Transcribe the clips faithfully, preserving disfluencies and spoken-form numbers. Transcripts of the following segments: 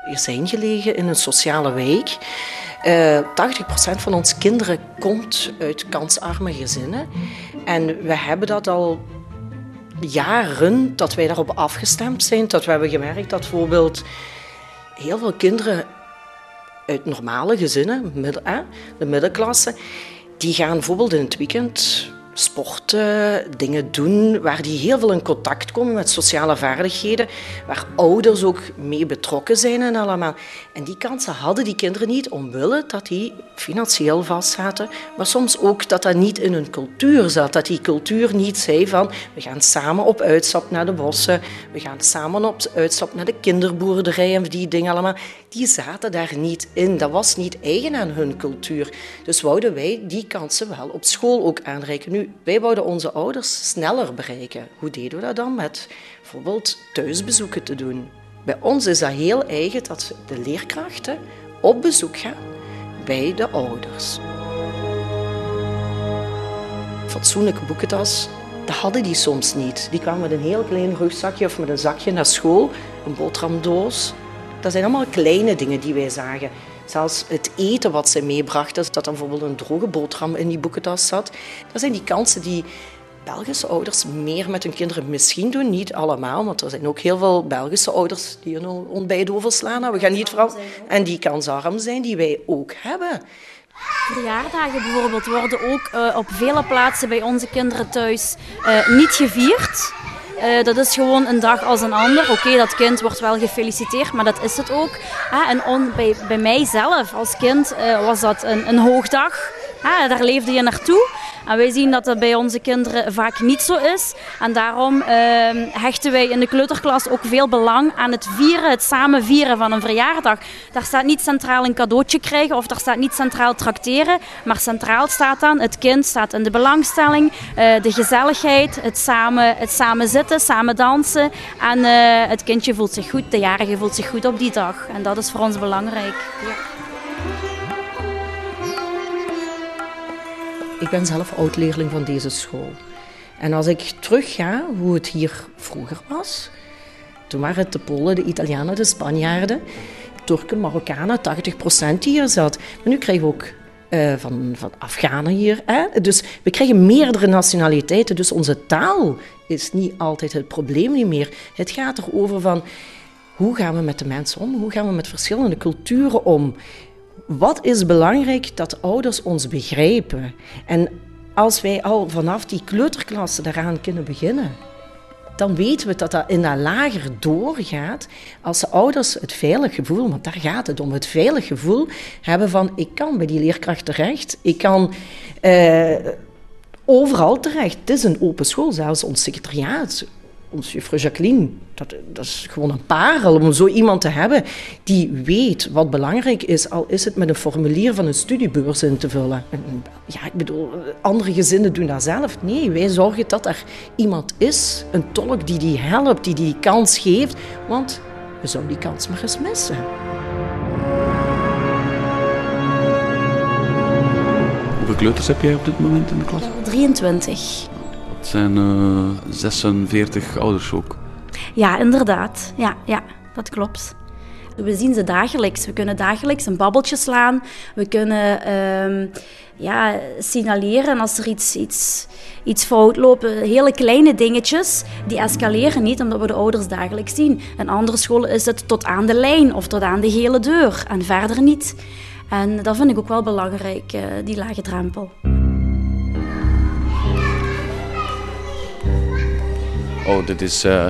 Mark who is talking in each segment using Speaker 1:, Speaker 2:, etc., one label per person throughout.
Speaker 1: We zijn gelegen in een sociale wijk. Uh, tachtig procent van onze kinderen komt uit kansarme gezinnen. En we hebben dat al jaren, dat wij daarop afgestemd zijn. Dat we hebben gemerkt dat bijvoorbeeld heel veel kinderen uit normale gezinnen, middel, eh, de middenklasse, die gaan bijvoorbeeld in het weekend sporten, dingen doen waar die heel veel in contact komen met sociale vaardigheden, waar ouders ook mee betrokken zijn en allemaal. En die kansen hadden die kinderen niet omwille dat die financieel vastzaten, maar soms ook dat dat niet in hun cultuur zat, dat die cultuur niet zei van we gaan samen op uitstap naar de bossen, we gaan samen op uitstap naar de kinderboerderij en die dingen allemaal. Die zaten daar niet in. Dat was niet eigen aan hun cultuur. Dus wouden wij die kansen wel op school ook aanreiken. Nu, wij wouden onze ouders sneller bereiken. Hoe deden we dat dan? Met bijvoorbeeld thuisbezoeken te doen. Bij ons is dat heel eigen dat de leerkrachten op bezoek gaan bij de ouders. Fatsoenlijke boekentas, dat hadden die soms niet. Die kwamen met een heel klein rugzakje of met een zakje naar school, een boterhamdoos. Dat zijn allemaal kleine dingen die wij zagen. Zelfs het eten wat ze meebrachten, dat er bijvoorbeeld een droge boterham in die boekentas zat. Dat zijn die kansen die Belgische ouders meer met hun kinderen misschien doen. Niet allemaal, want er zijn ook heel veel Belgische ouders die een ontbijt overslaan. We gaan niet vooral... En die kansarm zijn, die wij ook hebben.
Speaker 2: Verjaardagen bijvoorbeeld worden ook uh, op vele plaatsen bij onze kinderen thuis uh, niet gevierd. Uh, dat is gewoon een dag als een ander. Oké, okay, dat kind wordt wel gefeliciteerd, maar dat is het ook. Ah, en on, bij, bij mijzelf als kind uh, was dat een, een hoogdag. Ah, daar leefde je naartoe. En wij zien dat dat bij onze kinderen vaak niet zo is. En daarom uh, hechten wij in de kleuterklas ook veel belang aan het vieren, het samen vieren van een verjaardag. Daar staat niet centraal een cadeautje krijgen of daar staat niet centraal trakteren. Maar centraal staat dan, het kind staat in de belangstelling, uh, de gezelligheid, het samen, het samen zitten, samen dansen. En uh, het kindje voelt zich goed, de jarige voelt zich goed op die dag. En dat is voor ons belangrijk. Ja.
Speaker 1: Ik ben zelf oud-leerling van deze school. En als ik terugga hoe het hier vroeger was, toen waren het de Polen, de Italianen, de Spanjaarden, Turken, Marokkanen, tachtig procent die hier zat. Maar nu krijgen we ook uh, van, van Afghanen hier. Hè? Dus we krijgen meerdere nationaliteiten, dus onze taal is niet altijd het probleem niet meer. Het gaat erover van hoe gaan we met de mensen om, hoe gaan we met verschillende culturen om. Wat is belangrijk dat ouders ons begrijpen? En als wij al vanaf die kleuterklasse daaraan kunnen beginnen, dan weten we dat dat in dat lager doorgaat als de ouders het veilig gevoel, want daar gaat het om, het veilig gevoel hebben van ik kan bij die leerkracht terecht, ik kan uh, overal terecht. Het is een open school, zelfs ons secretariaat. Ons juffrouw Jacqueline, dat, dat is gewoon een parel om zo iemand te hebben die weet wat belangrijk is, al is het met een formulier van een studiebeurs in te vullen. Ja, ik bedoel, andere gezinnen doen dat zelf. Nee, wij zorgen dat er iemand is, een tolk die die helpt, die die kans geeft, want we zouden die kans maar eens missen.
Speaker 3: Hoeveel kleuters heb jij op dit moment in de klas?
Speaker 2: drieëntwintig.
Speaker 3: Het zijn uh, zesenveertig ouders ook.
Speaker 2: Ja, inderdaad. Ja, ja, dat klopt. We zien ze dagelijks. We kunnen dagelijks een babbeltje slaan. We kunnen uh, ja, signaleren als er iets, iets, iets fout loopt. Hele kleine dingetjes, die escaleren niet omdat we de ouders dagelijks zien. In andere scholen is het tot aan de lijn of tot aan de gele deur en verder niet. En dat vind ik ook wel belangrijk, uh, die lage drempel.
Speaker 3: Oh, dit is, uh...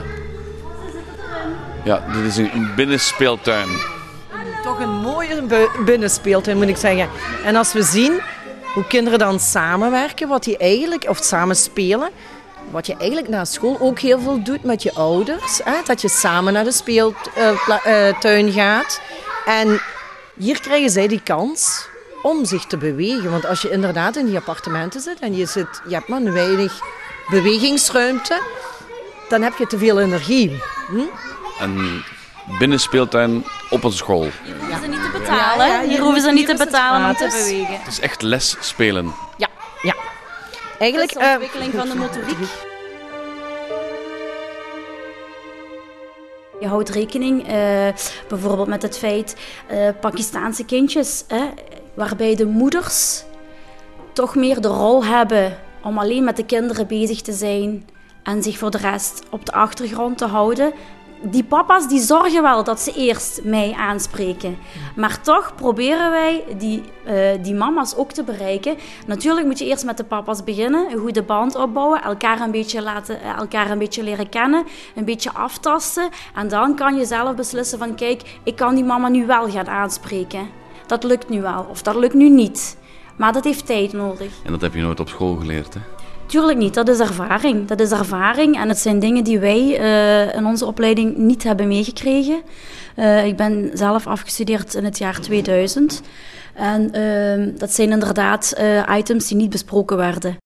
Speaker 3: ja, dit is een binnenspeeltuin.
Speaker 1: Toch een mooie binnenspeeltuin, moet ik zeggen. En als we zien hoe kinderen dan samenwerken, wat die eigenlijk, of samen spelen, wat je eigenlijk na school ook heel veel doet met je ouders, hè? Dat je samen naar de speeltuin uh, gaat. En hier krijgen zij die kans om zich te bewegen. Want als je inderdaad in die appartementen zit en je, zit, je hebt maar weinig bewegingsruimte, dan heb je te veel energie. Hm?
Speaker 3: Een binnenspeeltuin op een school.
Speaker 2: Hier hoeven ze niet te betalen. Ja, ja, hier hoeven ze niet te betalen om te bewegen.
Speaker 3: Het is echt les spelen.
Speaker 1: Ja, ja. Eigenlijk,
Speaker 2: dat is de ontwikkeling uh, van de motoriek. Je houdt rekening uh, bijvoorbeeld met het feit uh, Pakistaanse kindjes, hè, waarbij de moeders toch meer de rol hebben om alleen met de kinderen bezig te zijn en zich voor de rest op de achtergrond te houden. Die papa's die zorgen wel dat ze eerst mij aanspreken. Maar toch proberen wij die, uh, die mama's ook te bereiken. Natuurlijk moet je eerst met de papa's beginnen, een goede band opbouwen, elkaar een beetje, laten, elkaar een beetje leren kennen, een beetje aftasten. En dan kan je zelf beslissen van kijk, ik kan die mama nu wel gaan aanspreken. Dat lukt nu wel, of dat lukt nu niet. Maar dat heeft tijd nodig.
Speaker 3: En dat heb je nooit op school geleerd, hè?
Speaker 2: Tuurlijk niet, dat is ervaring. Dat is ervaring en het zijn dingen die wij uh, in onze opleiding niet hebben meegekregen. Uh, ik ben zelf afgestudeerd in het jaar tweeduizend. En uh, dat zijn inderdaad uh, items die niet besproken werden.